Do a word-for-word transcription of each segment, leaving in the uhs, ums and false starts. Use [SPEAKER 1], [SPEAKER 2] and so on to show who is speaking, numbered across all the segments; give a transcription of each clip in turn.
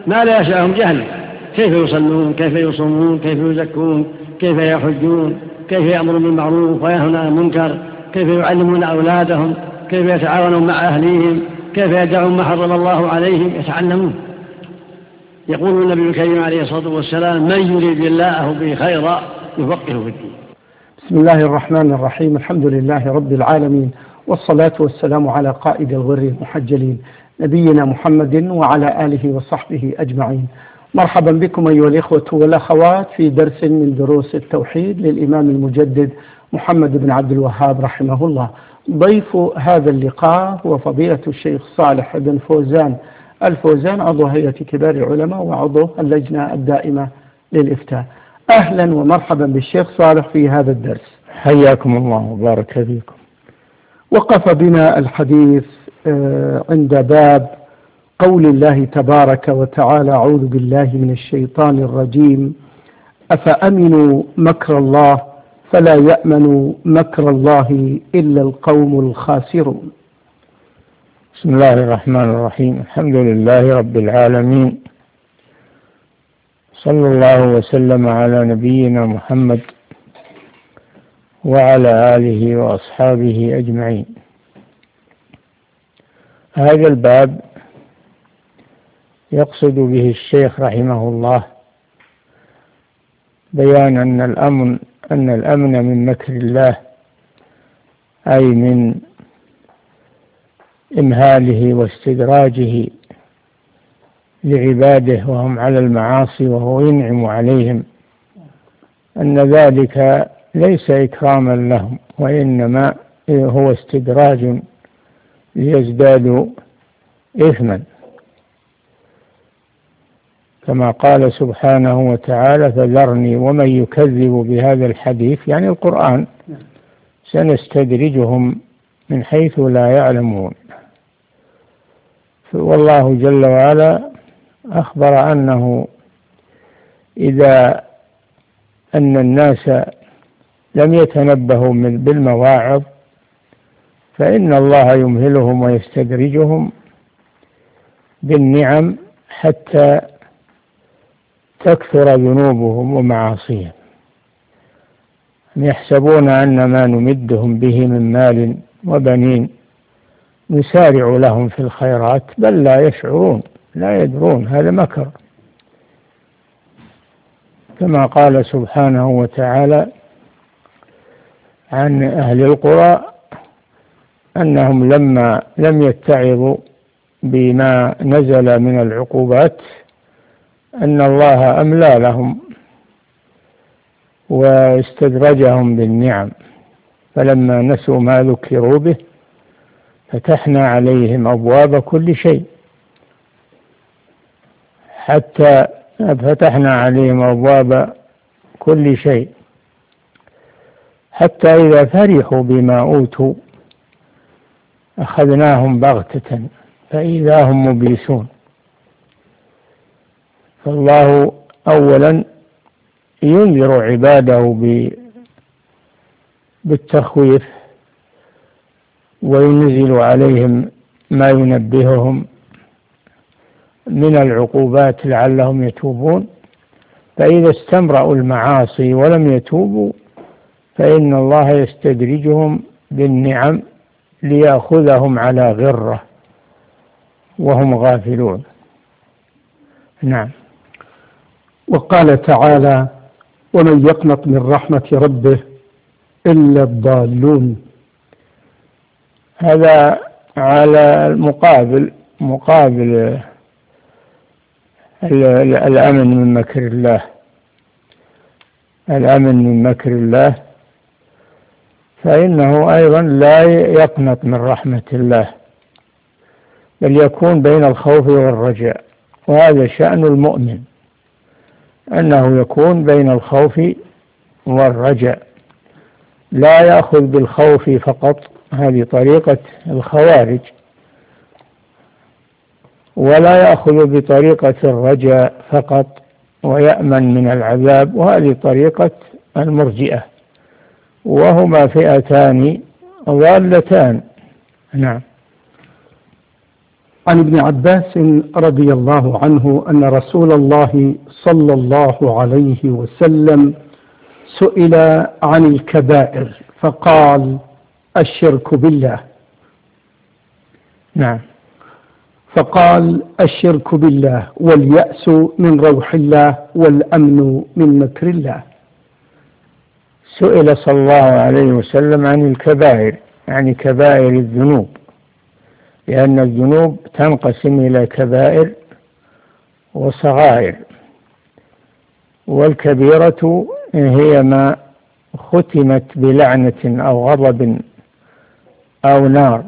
[SPEAKER 1] ما لا يشاءهم جهل، كيف يصلون، كيف يصومون، كيف يزكون، كيف يحجون، كيف يأمرون بالمعروف وينهون عن المنكر، كيف يعلمون أولادهم، كيف يتعاونون مع أهليهم، كيف يدعون ما حرم الله عليهم، يتعلمون. يقول النبي الكريم عليه الصلاة والسلام: من يريد الله به خيرا يفقهه في الدين.
[SPEAKER 2] بسم الله الرحمن الرحيم. الحمد لله رب العالمين، والصلاة والسلام على قائد الغر المحجلين نبينا محمد وعلى آله وصحبه أجمعين. مرحبا بكم أيها الإخوة والأخوات في درس من دروس التوحيد للإمام المجدد محمد بن عبد الوهاب رحمه الله. ضيف هذا اللقاء هو فضيلة الشيخ صالح بن فوزان الفوزان، عضو هيئة كبار العلماء وعضو اللجنة الدائمة للإفتاء. أهلا ومرحبا بالشيخ صالح في هذا الدرس.
[SPEAKER 3] حياكم الله وبارك فيكم.
[SPEAKER 2] وقف بنا الحديث عند باب قول الله تبارك وتعالى: أعوذ بالله من الشيطان الرجيم، أفأمنوا مكر الله فلا يأمن مكر الله إلا القوم الخاسرون.
[SPEAKER 3] بسم الله الرحمن الرحيم. الحمد لله رب العالمين، صلى الله وسلم على نبينا محمد وعلى آله وأصحابه أجمعين. هذا الباب يقصد به الشيخ رحمه الله بيان أن الأمن أن الأمن من مكر الله، أي من إمهاله واستدراجه لعباده وهم على المعاصي وهو ينعم عليهم، أن ذلك ليس إكراما لهم، وإنما هو استدراج ليزدادوا إثما، كما قال سبحانه وتعالى: فذرني ومن يكذب بهذا الحديث، يعني القرآن، سنستدرجهم من حيث لا يعلمون. والله جل وعلا أخبر أنه إذا أن الناس لم يتنبهوا بالمواعظ فإن الله يمهلهم ويستدرجهم بالنعم حتى تكثر ذنوبهم ومعاصيهم، يحسبون أن ما نمدهم به من مال وبنين نسارع لهم في الخيرات بل لا يشعرون، لا يدرون، هذا مكر. كما قال سبحانه وتعالى عن أهل القرى أنهم لما لم يتعظوا بما نزل من العقوبات أن الله أملى لهم واستدرجهم بالنعم، فلما نسوا ما ذكروا به فتحنا عليهم أبواب كل شيء حتى فتحنا عليهم أبواب كل شيء حتى إذا فرحوا بما أوتوا أخذناهم بغتة فإذا هم مبلسون. فالله أولا ينذر عباده بالتخويف وينزل عليهم ما ينبههم من العقوبات لعلهم يتوبون، فإذا استمرأوا المعاصي ولم يتوبوا فإن الله يستدرجهم بالنعم ليأخذهم على غرة وهم غافلون. نعم.
[SPEAKER 2] وقال تعالى: ومن يقنط من رحمة ربه إلا الضالون.
[SPEAKER 3] هذا على المقابل مقابل الأمن من مكر الله. الأمن من مكر الله فإنه أيضا لا يقنط من رحمة الله، بل يكون بين الخوف والرجاء، وهذا شأن المؤمن، أنه يكون بين الخوف والرجاء، لا يأخذ بالخوف فقط، هذه طريقة الخوارج، ولا يأخذ بطريقة الرجاء فقط ويأمن من العذاب، وهذه طريقة المرجئة، وهما فئتان ضالتان. نعم.
[SPEAKER 2] عن ابن عباس رضي الله عنه أن رسول الله صلى الله عليه وسلم سئل عن الكبائر فقال: الشرك بالله.
[SPEAKER 3] نعم.
[SPEAKER 2] فقال: الشرك بالله، واليأس من روح الله، والأمن من مكر الله.
[SPEAKER 3] سئل صلى الله عليه وسلم عن الكبائر، يعني كبائر الذنوب، لأن الذنوب تنقسم إلى كبائر وصغائر، والكبيرة هي ما ختمت بلعنة أو غضب أو نار.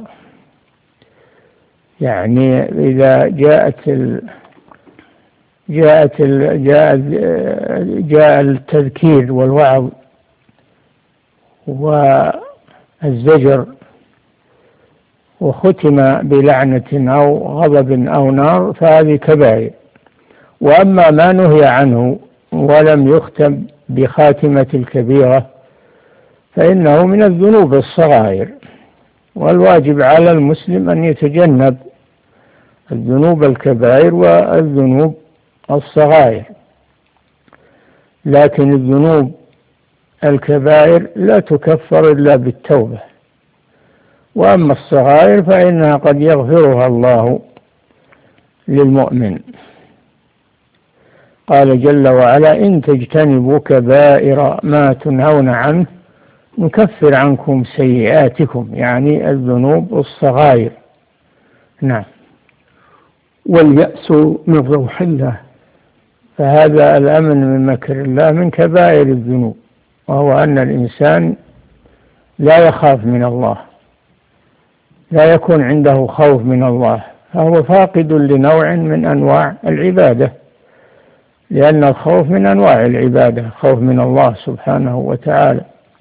[SPEAKER 3] يعني إذا جاءت ال جاءت ال جاء جاء التذكير والوعظ والزجر وختم بلعنة أو غضب أو نار فهذه كبائر. وأما ما نهي عنه ولم يختم بخاتمة الكبيرة فإنه من الذنوب الصغائر، والواجب على المسلم أن يتجنب الذنوب الكبائر والذنوب الصغائر. لكن الذنوب الكبائر لا تكفر إلا بالتوبة، وأما الصغائر فإنها قد يغفرها الله للمؤمن. قال جل وعلا: إن تجتنبوا كبائر ما تنهون عنه نكفر عنكم سيئاتكم، يعني الذنوب الصغائر. نعم.
[SPEAKER 2] واليأس من روح الله،
[SPEAKER 3] فهذا الأمن من مكر الله من كبائر الذنوب، وهو أن الإنسان لا يخاف من الله، لا يكون عنده خوف من الله، فهو فاقد لنوع من أنواع العبادة، لأن الخوف من أنواع العبادة، خوف من الله سبحانه وتعالى.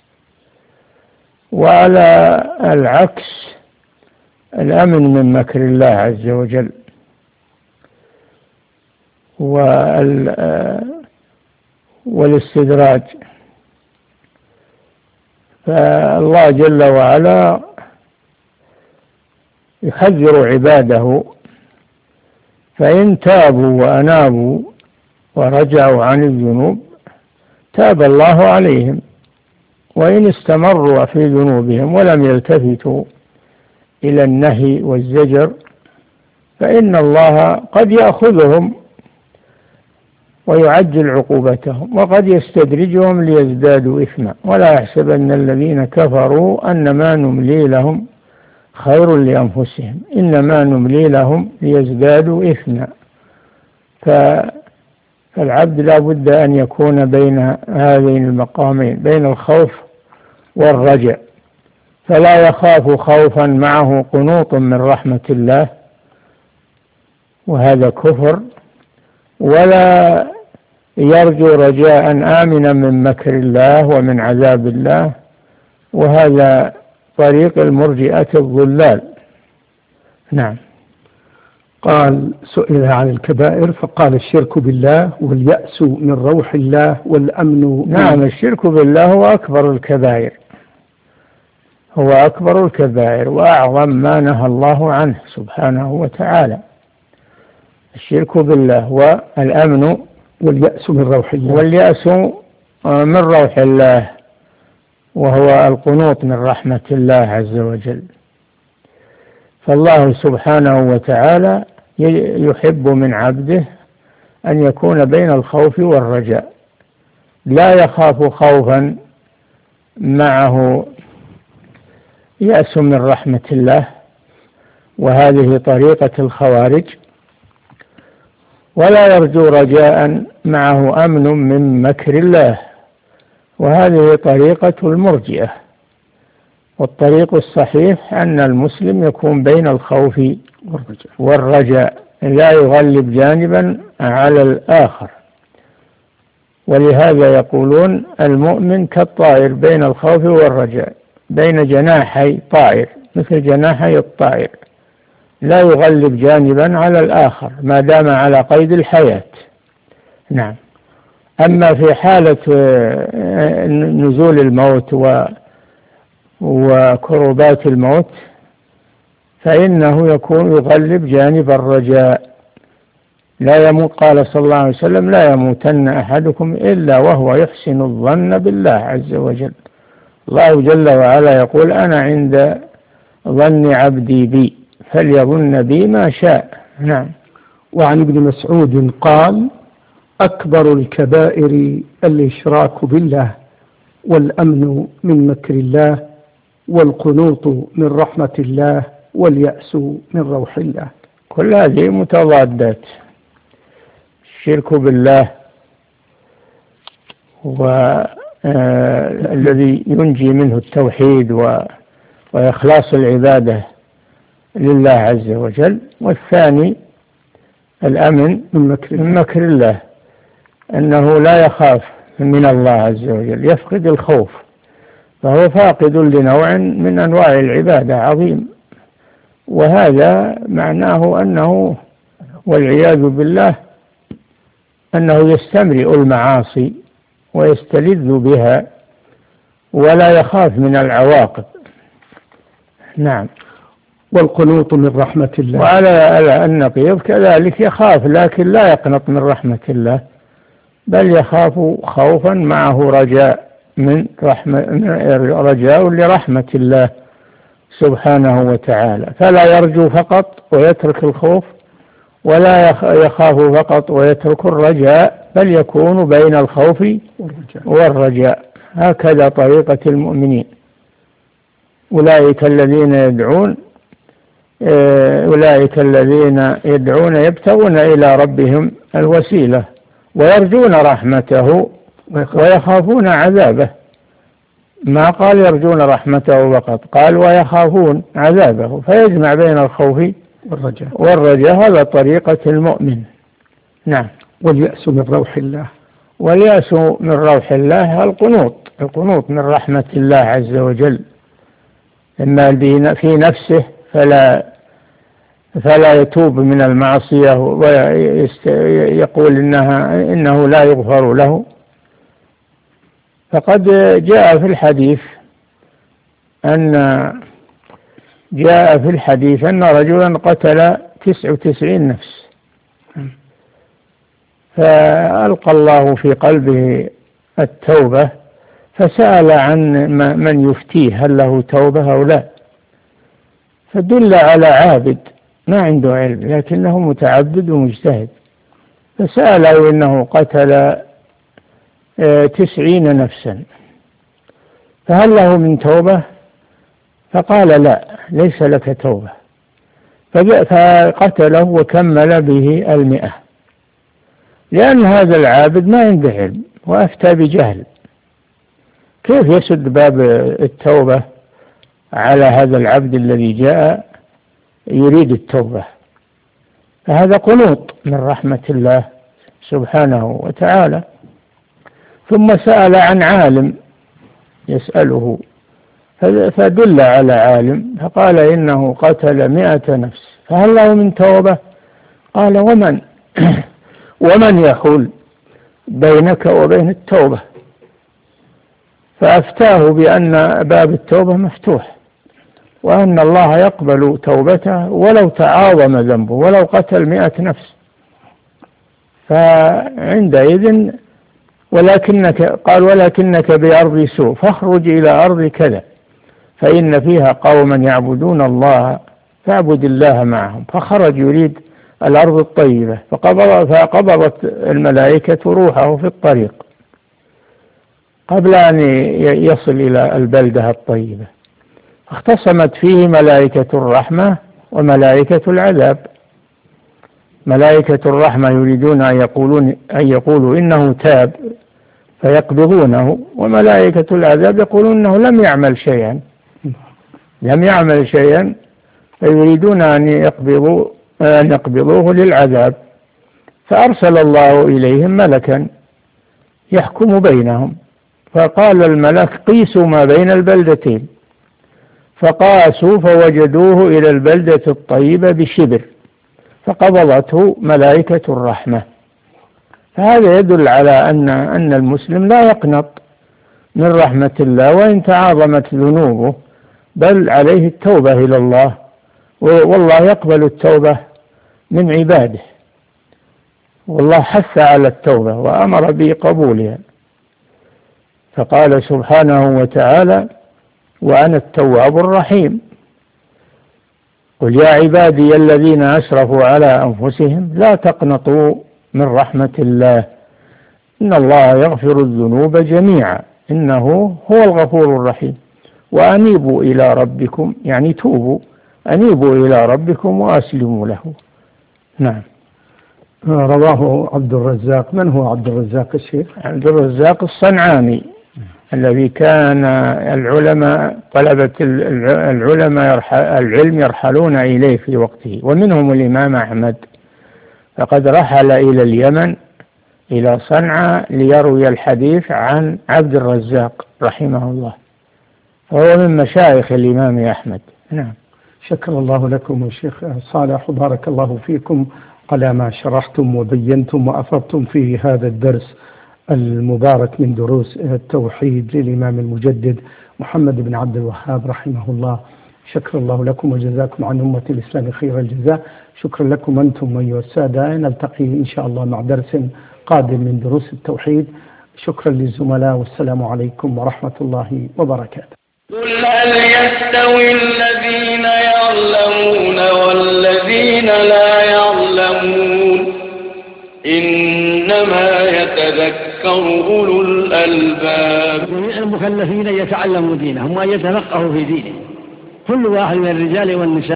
[SPEAKER 3] وعلى العكس الأمن من مكر الله عز وجل والاستدراج. فالله جل وعلا يحذر عباده، فإن تابوا وأنابوا ورجعوا عن الذنوب تاب الله عليهم، وإن استمروا في ذنوبهم ولم يلتفتوا إلى النهي والزجر فإن الله قد يأخذهم ويعجل عقوبتهم، وقد يستدرجهم ليزدادوا إثما. ولا يحسبن الذين كفروا أنما نملي لهم خير لأنفسهم إنما نملي لهم ليزدادوا إثما. فالعبد لا بد أن يكون بين هذين المقامين، بين الخوف والرجاء، فلا يخاف خوفا معه قنوط من رحمة الله وهذا كفر، ولا يرجو رجاء آمنا من مكر الله ومن عذاب الله، وهذا طريق المرجئة الضلال. نعم.
[SPEAKER 2] قال: سئل عن الكبائر فقال: الشرك بالله، واليأس من روح الله، والأمن.
[SPEAKER 3] نعم، الشرك بالله هو أكبر الكبائر، هو أكبر الكبائر وأعظم ما نهى الله عنه سبحانه وتعالى. الشرك بالله والأمن
[SPEAKER 2] واليأس من روح الله،
[SPEAKER 3] واليأس من روح الله، وهو القنوط من رحمة الله عز وجل. فالله سبحانه وتعالى يحب من عبده أن يكون بين الخوف والرجاء، لا يخاف خوفا معه يأس من رحمة الله، وهذه طريقة الخوارج، ولا يرجو رجاء معه أمن من مكر الله، وهذه طريقة المرجئة. والطريق الصحيح أن المسلم يكون بين الخوف والرجاء، لا يغلب جانبا على الآخر. ولهذا يقولون المؤمن كالطائر بين الخوف والرجاء، بين جناحي طائر، مثل جناحي الطائر، لا يغلب جانبا على الآخر ما دام على قيد الحياة. نعم. أما في حالة نزول الموت وكربات الموت فإنه يكون يغلب جانب الرجاء. لا يموت، قال صلى الله عليه وسلم: لا يموتن أحدكم إلا وهو يحسن الظن بالله عز وجل. الله جل وعلا يقول: أنا عند ظن عبدي بي فليظن بي ما شاء. نعم.
[SPEAKER 2] وعن ابن مسعود قال: أكبر الكبائر الإشراك بالله، والأمن من مكر الله، والقنوط من رحمة الله، واليأس من روح الله.
[SPEAKER 3] كل هذه متضادات. الشرك بالله والذي ينجي منه التوحيد وإخلاص العبادة لله عز وجل، والثاني الأمن من مكر, من مكر الله، أنه لا يخاف من الله عز وجل، يفقد الخوف، فهو فاقد لنوع من أنواع العبادة عظيم. وهذا معناه أنه والعياذ بالله أنه يستمرئ المعاصي ويستلذ بها ولا يخاف من العواقب. نعم.
[SPEAKER 2] والقنوط من رحمة الله.
[SPEAKER 3] وعلى النقيض كذلك يخاف لكن لا يقنط من رحمة الله، بل يخاف خوفا معه رجاء من رحمة رجاء لرحمة الله سبحانه وتعالى، فلا يرجو فقط ويترك الخوف، ولا يخاف فقط ويترك الرجاء، بل يكون بين الخوف والرجاء. هكذا طريقة المؤمنين. أولئك الذين يدعون أولئك الذين يدعون يبتغون إلى ربهم الوسيلة ويرجون رحمته ويخافون عذابه. ما قال يرجون رحمته فقط، قال ويخافون عذابه، فيجمع بين الخوف
[SPEAKER 2] والرجاء
[SPEAKER 3] والرجاء. هذا طريقة المؤمن. نعم.
[SPEAKER 2] واليأس من روح الله.
[SPEAKER 3] واليأس من روح الله القنوط القنوط من رحمة الله عز وجل، إما في نفسه فلا فلا يتوب من المعصية ويقول إنها إنه لا يغفر له. فقد جاء في الحديث أن جاء في الحديث أن رجلا قتل تسع وتسعين نفس، فألقى الله في قلبه التوبة، فسأل عن من يفتيه هل له توبة أو لا، فدل على عابد ما عنده علم لكنه متعبد ومجتهد، فسأله إنه قتل تسعين نفسا فهل له من توبة؟ فقال لا، ليس لك توبة. فقتله وكمل به المئة، لأن هذا العابد ما عنده علم وأفتى بجهل، كيف يسد باب التوبة على هذا العبد الذي جاء يريد التوبة؟ فهذا قنوط من رحمة الله سبحانه وتعالى. ثم سأل عن عالم يسأله، فدل على عالم فقال إنه قتل مئة نفس فهل له من توبة؟ قال ومن ومن يحول بينك وبين التوبة؟ فأفتاه بأن باب التوبة مفتوح، وأن الله يقبل توبته ولو تعاظم ذنبه ولو قتل مئة نفس. فعندئذ ولكنك قال ولكنك بأرض سوء فاخرج إلى أرض كذا فإن فيها قوما يعبدون الله فاعبد الله معهم. فخرج يريد الأرض الطيبة، فقبضت الملائكة روحه في الطريق قبل أن يصل إلى البلدة الطيبة، اختصمت فيه ملائكة الرحمة وملائكة العذاب. ملائكة الرحمة يريدون أن يقولون أن يقولوا إنه تاب فيقبضونه، وملائكة العذاب يقولون إنه لم يعمل شيئا لم يعمل شيئا فيريدون أن يقبضوا أن يقبضوه للعذاب. فأرسل الله إليهم ملكا يحكم بينهم، فقال الملك قيسوا ما بين البلدتين، فقاسوا فوجدوه إلى البلدة الطيبة بشبر، فقبضته ملائكة الرحمة. فهذا يدل على أن أن المسلم لا يقنط من رحمة الله وإن تعاظمت ذنوبه، بل عليه التوبة إلى الله والله يقبل التوبة من عباده، والله حث على التوبة وأمر بقبولها، فقال سبحانه وتعالى: وأنا التواب الرحيم. قل يا عبادي الذين أسرفوا على أنفسهم لا تقنطوا من رحمة الله إن الله يغفر الذنوب جميعا إنه هو الغفور الرحيم. وأنيبوا إلى ربكم، يعني توبوا، أنيبوا إلى ربكم وأسلموا له. نعم.
[SPEAKER 2] رواه عبد الرزاق. من هو عبد الرزاق الشيخ؟
[SPEAKER 3] عبد الرزاق الصنعاني الذي كان العلماء طلبة العلماء يرحل العلم يرحلون إليه في وقته، ومنهم الإمام أحمد، فقد رحل إلى اليمن إلى صنعاء ليروي الحديث عن عبد الرزاق رحمه الله، فهو من مشايخ الإمام أحمد. نعم.
[SPEAKER 2] شكر الله لكم الشيخ صالح وبارك الله فيكم على ما شرحتم وبينتم وأفضتم في هذا الدرس المبارك من دروس التوحيد للإمام المجدد محمد بن عبد الوهاب رحمه الله. شكر الله لكم وجزاكم عن أمة الإسلام خير الجزاء. شكرا لكم أنتم أيها السادة. نلتقي إن شاء الله مع درس قادم من دروس التوحيد. شكرا للزملاء والسلام عليكم ورحمة الله وبركاته.
[SPEAKER 4] قل هل يستوي الذين يعلمون والذين لا يعلمون إنما يتذكر أولو الألباب.
[SPEAKER 1] المكلفين يتعلموا دينهم ويتفقهوا في دينهم، كل واحد من الرجال والنساء.